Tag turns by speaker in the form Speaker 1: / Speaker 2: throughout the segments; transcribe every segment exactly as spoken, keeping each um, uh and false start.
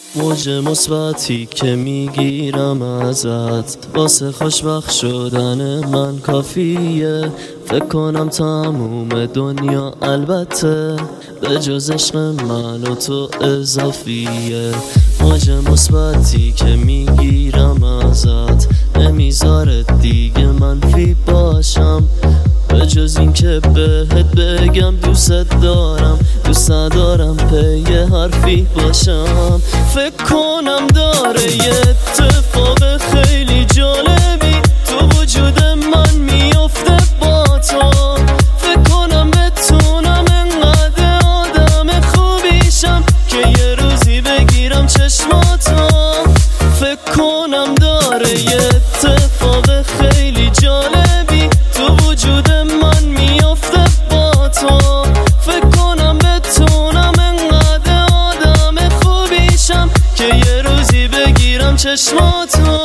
Speaker 1: موج مثبتی که میگیرم ازت واسه خوشبخت شدن من کافیه. فکر کنم تموم دنیا البته به جز عشق من و تو اضافیه. موج مثبتی که میگیرم ازت نمیذاره دیگه منفی باشم، به جز این که بهت بگم دوست دارم دوست دارم پی حرفی باشم. فکر کنم داره یه اتفاق خیلی جالبی تو وجود من میفته با تو. فکر کنم بتونم انقدر آدم خوبیشم که یه روزی بگیرم چشماتو. فکر کنم داره یه اتفاق خیلی جالبی تو وجود من میفته با تو. فکر کنم بتونم انقدر آدم خوبیشم که یه روزی بگیرم چشماتو.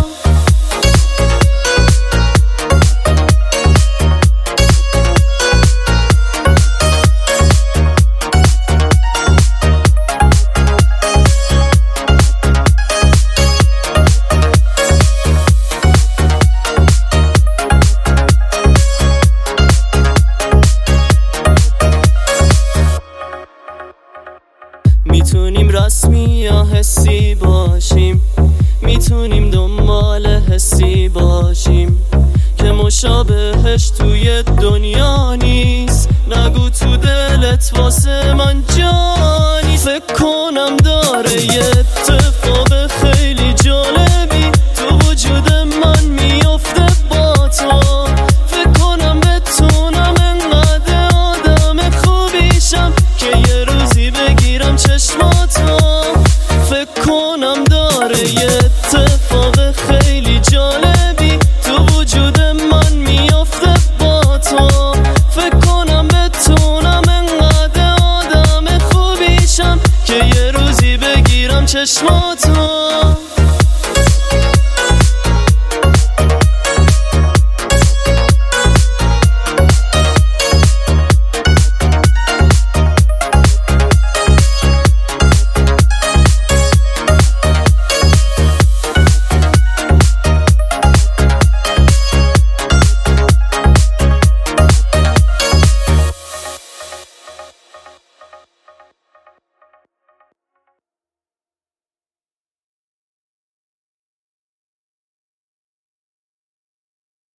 Speaker 1: میتونیم رسمی یا حسی باشیم، میتونیم دنبال حسی باشیم که مشابهش توی دنیا نیست. نگو تو دلت واسه من جانی. فکر کنم داره یه اتفاق خیلی جالبی تو وجود من میفته با تو. فکر کنم بتونم انقدر آدم خوبیشم که یه روزی بگیرم چشماتو. فکر کنم داره یه اتفاق خیلی جالبی تو وجود من میفته با تو. فکر کنم بتونم انقدر آدم خوبیشم که یه روزی بگیرم چشماتو.